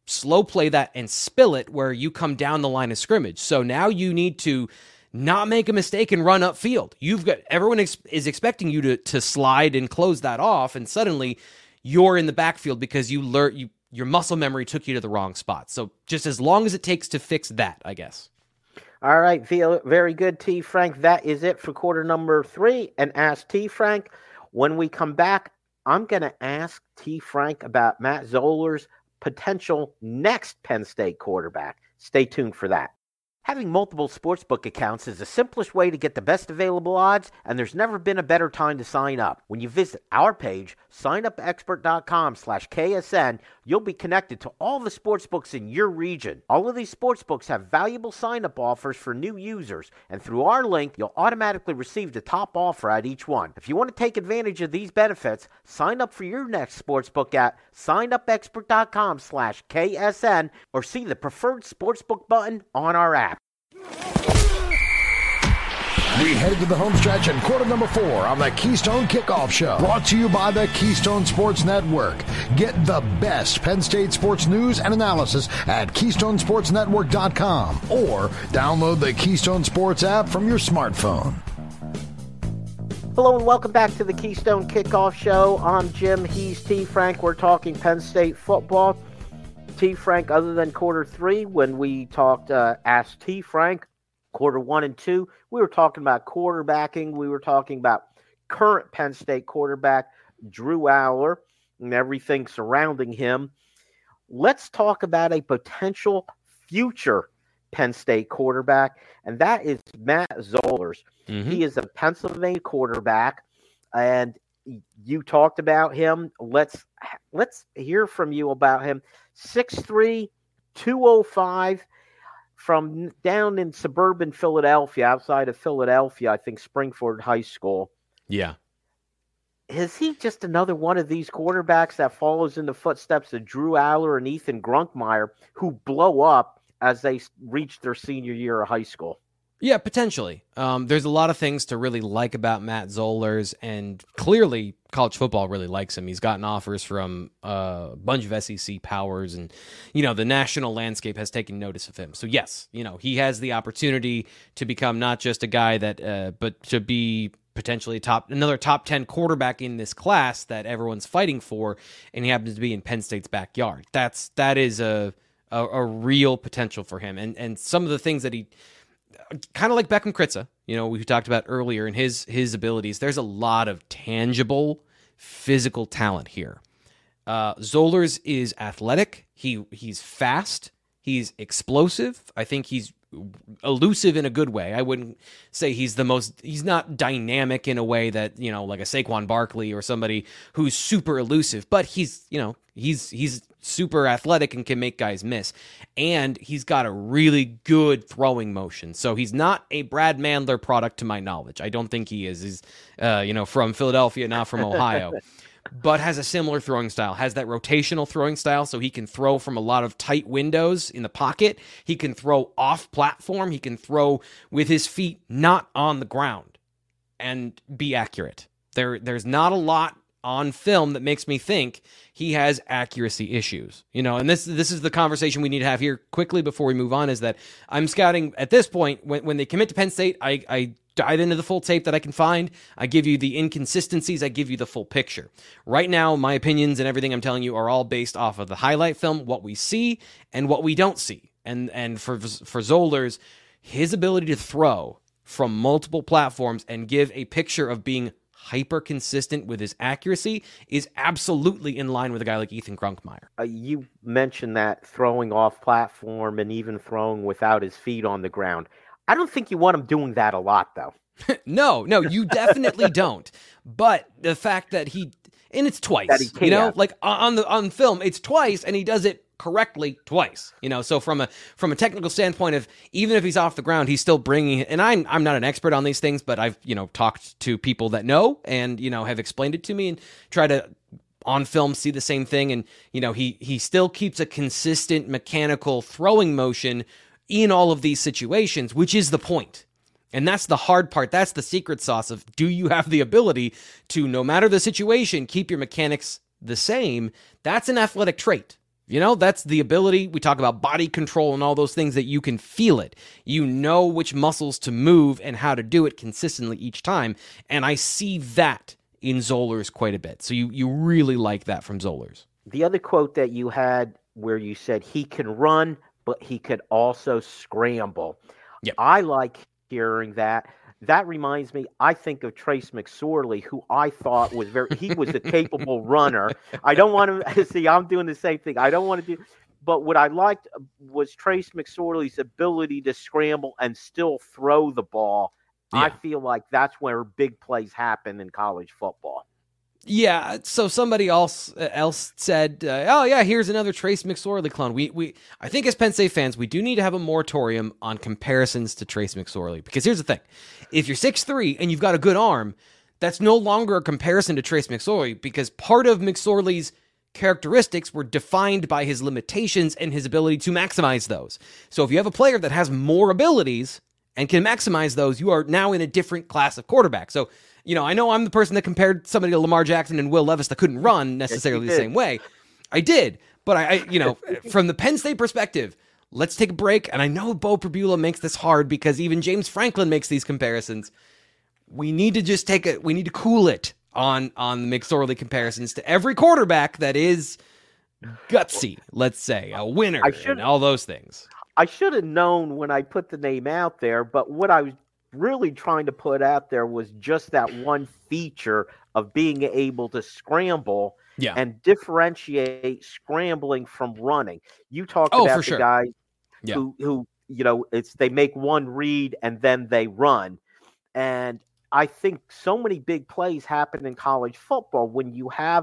slow play that and spill it where you come down the line of scrimmage. So now you need to not make a mistake and run upfield. You've got everyone ex- is expecting you to to slide and close that off, and suddenly you're in the backfield because you learn you your muscle memory took you to the wrong spot. So just as long as it takes to fix that, I guess. All right, very good, T. Frank. That is it for quarter number three. And Ask T. Frank. When we come back, I'm going to ask T. Frank about Matt Zollers' potential next Penn State quarterback. Stay tuned for that. Having multiple sportsbook accounts is the simplest way to get the best available odds, and there's never been a better time to sign up. When you visit our page, signupexpert.com slash KSN, you'll be connected to all the sportsbooks in your region. All of these sportsbooks have valuable sign-up offers for new users, and through our link, you'll automatically receive the top offer at each one. If you want to take advantage of these benefits, sign up for your next sportsbook at signupexpert.com slash KSN or see the preferred sportsbook button on our app. We head to the home stretch in quarter number four on the Keystone Kickoff Show. Brought to you by the Keystone Sports Network. Get the best Penn State sports news and analysis at keystone sports network dot com or download the Keystone Sports app from your smartphone. Hello and welcome back to the Keystone Kickoff Show. I'm Jim. He's T. Frank. We're talking Penn State football. T. Frank, other than quarter three, when we talked uh, Ask T. Frank, quarter one and two, we were talking about quarterbacking. We were talking about current Penn State quarterback Drew Allar and everything surrounding him. Let's talk about a potential future Penn State quarterback, and that is Matt Zollers. Mm-hmm. He is a Pennsylvania quarterback, and you talked about him. Let's let's hear from you about him. six three, two oh five, from down in suburban Philadelphia, outside of Philadelphia, I think Springford High School. Yeah. Is he just another one of these quarterbacks that follows in the footsteps of Drew Allar and Ethan Grunkmeyer, who blow up as they reach their senior year of high school? Yeah, potentially. Um, there's a lot of things to really like about Matt Zollers, and clearly college football really likes him. He's gotten offers from uh, a bunch of S E C powers, and, you know, the national landscape has taken notice of him. So, yes, you know, he has the opportunity to become not just a guy that, uh, but to be potentially top another top ten quarterback in this class that everyone's fighting for, and he happens to be in Penn State's backyard. That's that is a a, a real potential for him, and and some of the things that he. Kind of like Beckham Kritza, you know, we talked about earlier, and his his abilities. There's a lot of tangible physical talent here. Uh, Zollers is athletic. He he's fast. He's explosive. I think he's elusive in a good way. I wouldn't say he's the most. He's not dynamic in a way that, you know, like a Saquon Barkley or somebody who's super elusive. But he's, you know, he's he's super athletic and can make guys miss. And he's got a really good throwing motion. So he's not a Brad Mandler product to my knowledge. I don't think he is. He's, uh, you know, from Philadelphia, not from Ohio. But has a similar throwing style, has that rotational throwing style, so he can throw from a lot of tight windows in the pocket. He can throw off platform. He can throw with his feet not on the ground and be accurate. There, There's not a lot on film that makes me think he has accuracy issues. You know, and this this is the conversation we need to have here quickly before we move on, is that I'm scouting at this point, when, when they commit to Penn State, I, I dive into the full tape that I can find. I give you the inconsistencies. I give you the full picture. Right now, my opinions and everything I'm telling you are all based off of the highlight film, what we see and what we don't see. And and for for Zollers, his ability to throw from multiple platforms and give a picture of being hyper consistent with his accuracy is absolutely in line with a guy like Ethan Grunkmeyer. Uh, you mentioned that throwing off platform and even throwing without his feet on the ground. I don't think you want him doing that a lot, though. no, no, you definitely don't. But the fact that he, and it's twice, you know, like on the on film, it's twice, and he does it correctly twice. You know, so from a from a technical standpoint of, even if he's off the ground, he's still bringing. And I'm I'm not an expert on these things, but I've you know talked to people that know and you know have explained it to me and try to on film see the same thing. And you know he he still keeps a consistent mechanical throwing motion in all of these situations, which is the point. And that's the hard part. That's the secret sauce of, do you have the ability to, no matter the situation, keep your mechanics the same? That's an athletic trait. You know, that's the ability. We talk about body control and all those things that you can feel it. You know which muscles to move and how to do it consistently each time. And I see that in Zollers quite a bit. So you, you really like that from Zollers. The other quote that you had where you said he can run, but he could also scramble. Yep. I like hearing that. That reminds me, I think of Trace McSorley, who I thought was very, he was a capable runner. I don't want to, see, I'm doing the same thing. I don't want to do, but what I liked was Trace McSorley's ability to scramble and still throw the ball. Yeah. I feel like that's where big plays happen in college football. Yeah, so somebody else else said, uh, "Oh yeah, here's another Trace McSorley clone." We we I think as Penn State fans, we do need to have a moratorium on comparisons to Trace McSorley, because here's the thing: if you're six three and you've got a good arm, that's no longer a comparison to Trace McSorley, because part of McSorley's characteristics were defined by his limitations and his ability to maximize those. So if you have a player that has more abilities and can maximize those, you are now in a different class of quarterback. So, you know, I know I'm the person that compared somebody to Lamar Jackson and Will Levis that couldn't run necessarily yes, the same way. I did, but I, I, you know, from the Penn State perspective, let's take a break. And I know Bo Perbula makes this hard because even James Franklin makes these comparisons. We need to just take it. We need to cool it on on the McSorley comparisons to every quarterback that is gutsy. Let's say a winner and all those things. I should have known when I put the name out there, but what I was really trying to put out there was just that one feature of being able to scramble yeah. and differentiate scrambling from running. You talked oh, about for the sure. guys yeah. who, who, you know, it's they make one read and then they run. And I think so many big plays happen in college football when you have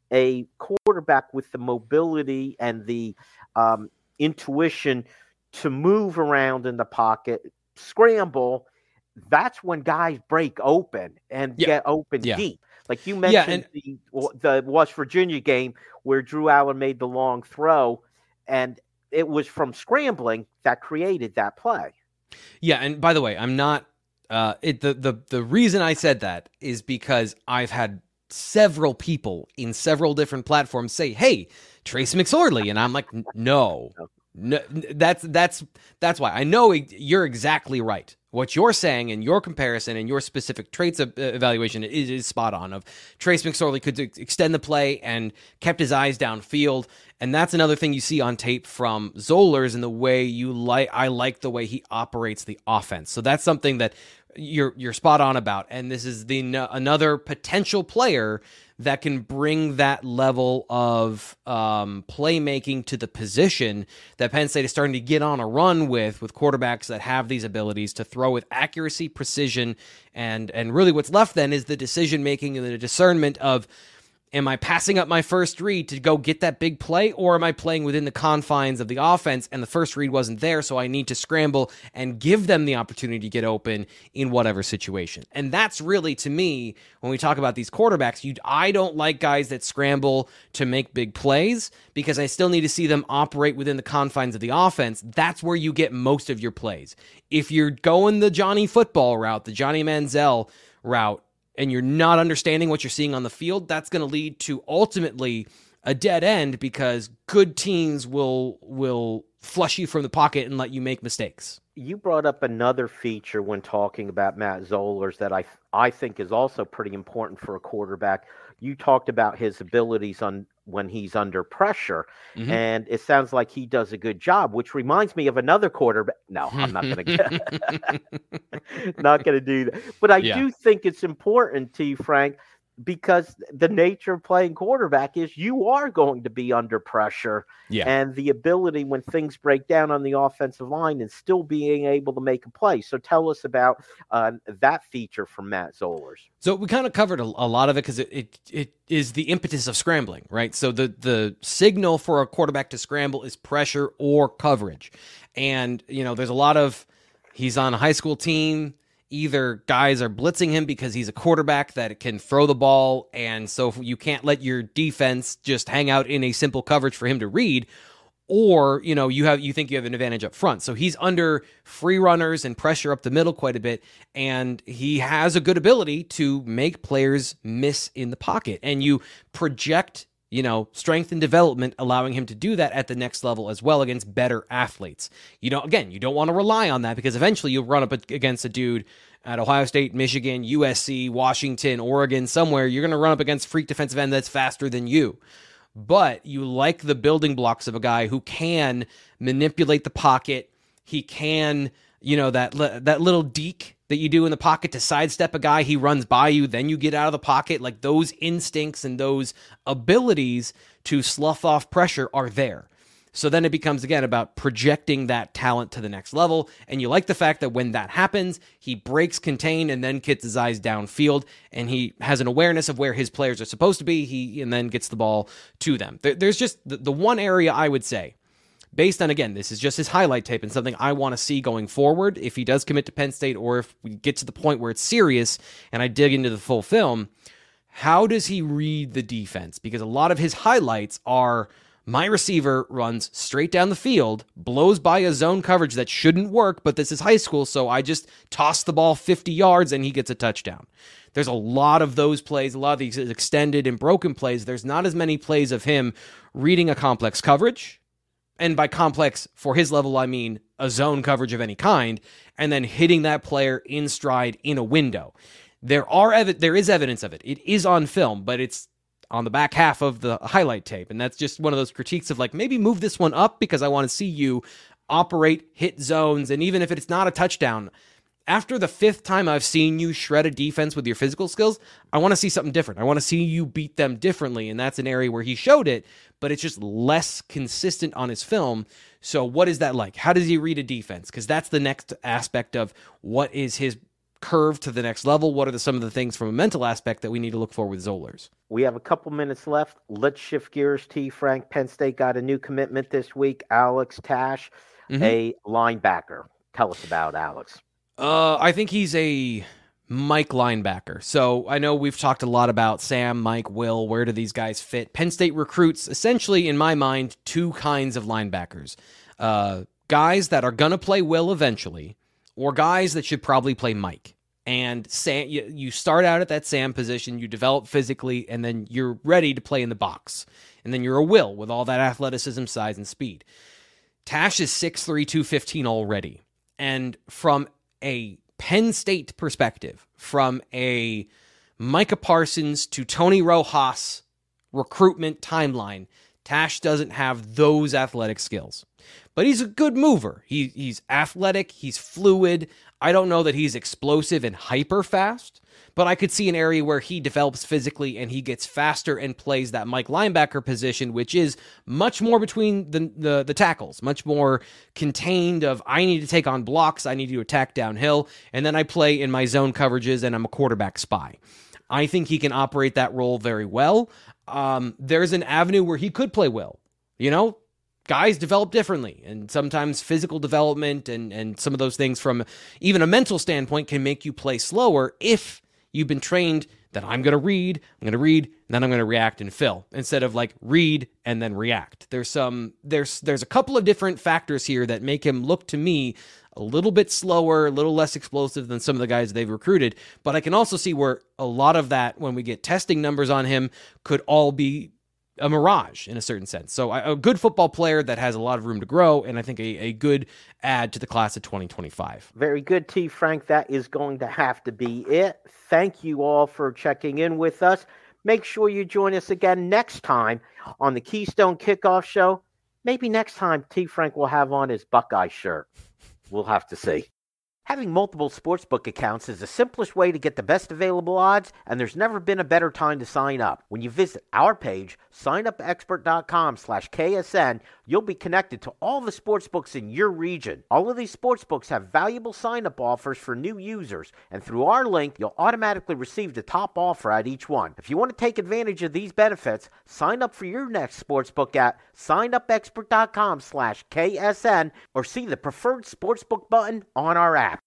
a quarterback with the mobility and the um, intuition to move around in the pocket, scramble. That's when guys break open and yeah. get open yeah. deep. Like you mentioned yeah, and- the, the West Virginia game where Drew Allen made the long throw, and it was from scrambling that created that play. Yeah, and by the way, I'm not uh, it, the, the, the reason I said that is because I've had several people in several different platforms say, hey, Trace McSorley, and I'm like, no. No, that's that's that's why I know you're exactly right. What you're saying and your comparison and your specific traits of, uh, evaluation is, is spot on. Of Trace McSorley could extend the play and kept his eyes downfield, and that's another thing you see on tape from Zollers in the way you like. I like the way he operates the offense. So that's something that you're you're spot on about. And this is the n- another potential player that can bring that level of um, playmaking to the position that Penn State is starting to get on a run with, with quarterbacks that have these abilities to throw with accuracy, precision, and and really what's left then is the decision-making and the discernment of, am I passing up my first read to go get that big play, or am I playing within the confines of the offense and the first read wasn't there, so I need to scramble and give them the opportunity to get open in whatever situation? And that's really, to me, when we talk about these quarterbacks, you, I don't like guys that scramble to make big plays because I still need to see them operate within the confines of the offense. That's where you get most of your plays. If you're going the Johnny football route, the Johnny Manziel route, and you're not understanding what you're seeing on the field, that's going to lead to ultimately a dead end because good teams will will flush you from the pocket and let you make mistakes. You brought up another feature when talking about Matt Zollers that I I think is also pretty important for a quarterback. You talked about his abilities on when he's under pressure, mm-hmm. and it sounds like he does a good job, which reminds me of another quarterback. No, I'm not going to not going to do that. But I yeah. do think it's important to you, Frank, because the nature of playing quarterback is you are going to be under pressure, yeah. and the ability when things break down on the offensive line and still being able to make a play. So tell us about uh, that feature from Matt Zollers. So we kind of covered a, a lot of it because it, it it is the impetus of scrambling, right? So the the signal for a quarterback to scramble is pressure or coverage, and you know there's a lot of he's on a high school team. Either guys are blitzing him because he's a quarterback that can throw the ball, and so you can't let your defense just hang out in a simple coverage for him to read, or you know you have you think you have an advantage up front. So he's under free runners and pressure up the middle quite a bit, and he has a good ability to make players miss in the pocket, and you project you know, strength and development, allowing him to do that at the next level as well against better athletes. You know, again, you don't want to rely on that because eventually you'll run up against a dude at Ohio State, Michigan, U S C, Washington, Oregon, somewhere. You're going to run up against freak defensive end that's faster than you. But you like the building blocks of a guy who can manipulate the pocket. He can, you know, that that little deke that you do in the pocket to sidestep a guy, he runs by you, then you get out of the pocket. Like those instincts and those abilities to slough off pressure are there. So then it becomes, again, about projecting that talent to the next level. And you like the fact that when that happens, he breaks contain and then gets his eyes downfield, and he has an awareness of where his players are supposed to be. He and then gets the ball to them. There, there's just the, the one area I would say, based on, again, this is just his highlight tape and something I want to see going forward if he does commit to Penn State, or if we get to the point where it's serious and I dig into the full film, how does he read the defense? Because a lot of his highlights are my receiver runs straight down the field, blows by a zone coverage that shouldn't work, but this is high school, so I just toss the ball fifty yards and he gets a touchdown. There's a lot of those plays, a lot of these extended and broken plays. There's not as many plays of him reading a complex coverage. And by complex, for his level, I mean a zone coverage of any kind, and then hitting that player in stride in a window. There are ev- there is evidence of it. It is on film, but it's on the back half of the highlight tape. And that's just one of those critiques of like, maybe move this one up because I want to see you operate, hit zones, and even if it's not a touchdown, after the fifth time I've seen you shred a defense with your physical skills, I want to see something different. I want to see you beat them differently, and that's an area where he showed it, but it's just less consistent on his film. So what is that like? How does he read a defense? Because that's the next aspect of what is his curve to the next level. What are the, some of the things from a mental aspect that we need to look for with Zollers? We have a couple minutes left. Let's shift gears. T. Frank, Penn State got a new commitment this week. Alex Tash, mm-hmm. a linebacker. Tell us about Alex. Uh, I think he's a Mike linebacker. So I know we've talked a lot about Sam, Mike, Will. Where do these guys fit? Penn State recruits, essentially, in my mind, two kinds of linebackers. Uh, guys that are going to play Will eventually, or guys that should probably play Mike. And Sam, you, you start out at that Sam position, you develop physically, and then you're ready to play in the box. And then you're a Will with all that athleticism, size, and speed. Tash is six three, two fifteen already. And from a Penn State perspective, from a Micah Parsons to Tony Rojas recruitment timeline, Tash doesn't have those athletic skills. But he's a good mover. He, he's athletic. He's fluid. I don't know that he's explosive and hyper fast, but I could see an area where he develops physically and he gets faster and plays that Mike linebacker position, which is much more between the, the, the tackles, much more contained of I need to take on blocks, I need to attack downhill, and then I play in my zone coverages and I'm a quarterback spy. I think he can operate that role very well. Um, there's an avenue where he could play Will. You know, guys develop differently, and sometimes physical development and, and some of those things from even a mental standpoint can make you play slower if you've been trained that I'm going to read, I'm going to read, and then I'm going to react and fill, instead of like read and then react. There's some, there's, there's a couple of different factors here that make him look to me a little bit slower, a little less explosive than some of the guys they've recruited. But I can also see where a lot of that, when we get testing numbers on him, could all be a mirage in a certain sense. So a good football player that has a lot of room to grow, and I think a, a good add to the class of twenty twenty-five. Very good, T. Frank. That is going to have to be it. Thank you all for checking in with us. Make sure you join us again next time on the Keystone Kickoff Show. Maybe next time T. Frank will have on his Buckeye shirt. We'll have to see. Having multiple sportsbook accounts is the simplest way to get the best available odds, and there's never been a better time to sign up. When you visit our page, signupexpert.com slash KSN, you'll be connected to all the sportsbooks in your region. All of these sportsbooks have valuable sign-up offers for new users, and through our link, you'll automatically receive the top offer at each one. If you want to take advantage of these benefits, sign up for your next sportsbook at signupexpert.com slash KSN or see the preferred sportsbook button on our app.